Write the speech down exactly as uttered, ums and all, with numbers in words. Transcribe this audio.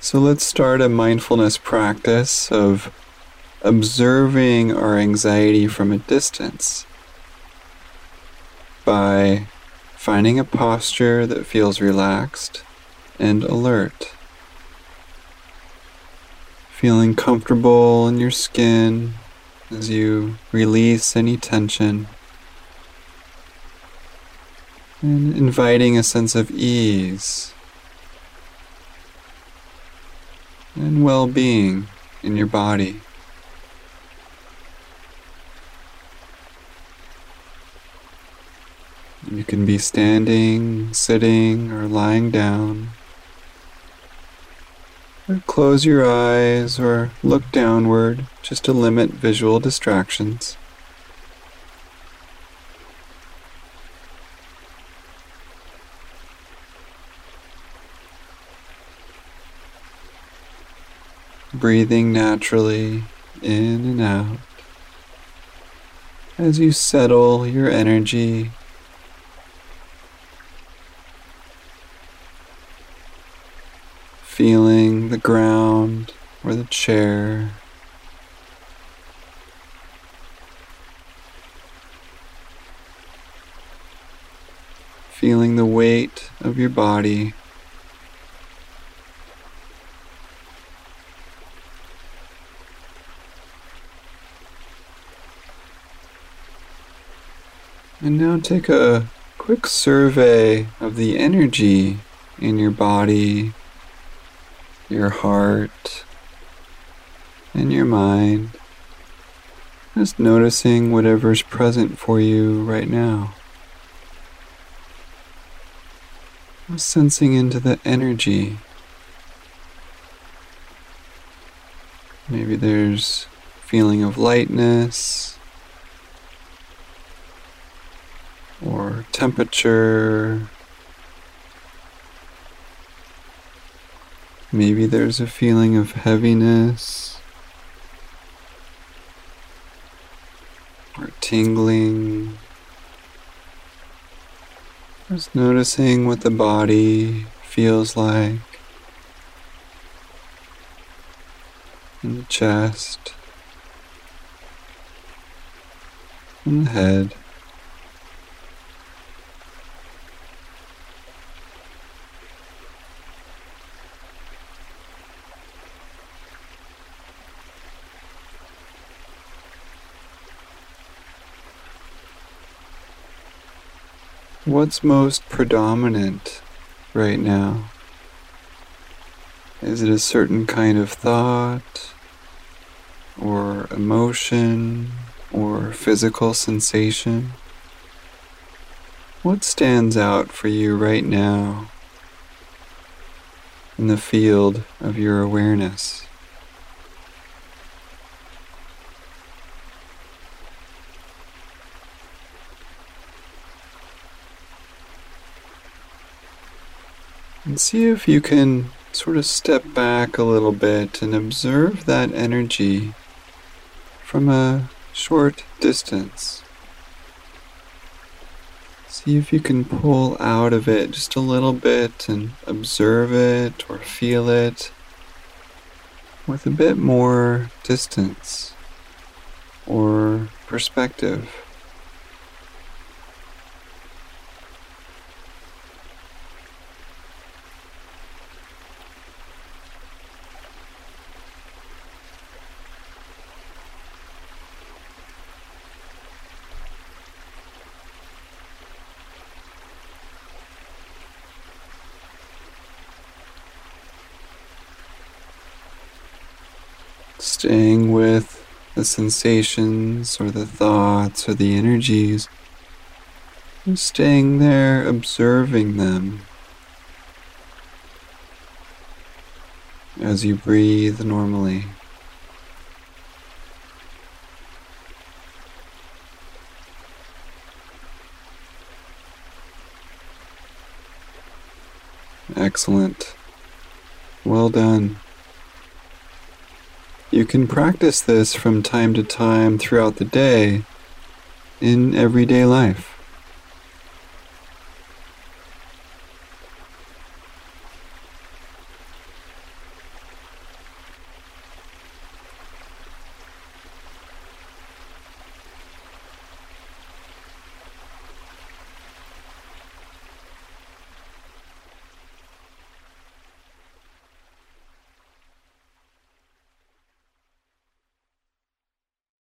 So let's start a mindfulness practice of observing our anxiety from a distance by finding a posture that feels relaxed and alert. Feeling comfortable in your skin as you release any tension, and inviting a sense of ease and well-being in your body. You can be standing, sitting, or lying down. Or close your eyes or look downward just to limit visual distractions. Breathing naturally in and out as you settle your energy. Feeling the ground or the chair. Feeling the weight of your body. And now take a quick survey of the energy in your body, your heart, and your mind. Just noticing whatever's present for you right now. Just sensing into the energy. Maybe there's a feeling of lightness or temperature. Maybe there's a feeling of heaviness or tingling. Just noticing what the body feels like in the chest and the head. What's most predominant right now? Is it a certain kind of thought, or emotion, or physical sensation? What stands out for you right now in the field of your awareness? And see if you can sort of step back a little bit and observe that energy from a short distance. See if you can pull out of it just a little bit and observe it or feel it with a bit more distance or perspective. Staying with the sensations or the thoughts or the energies, and staying there, observing them as you breathe normally. Excellent. Well done. You can practice this from time to time throughout the day in everyday life.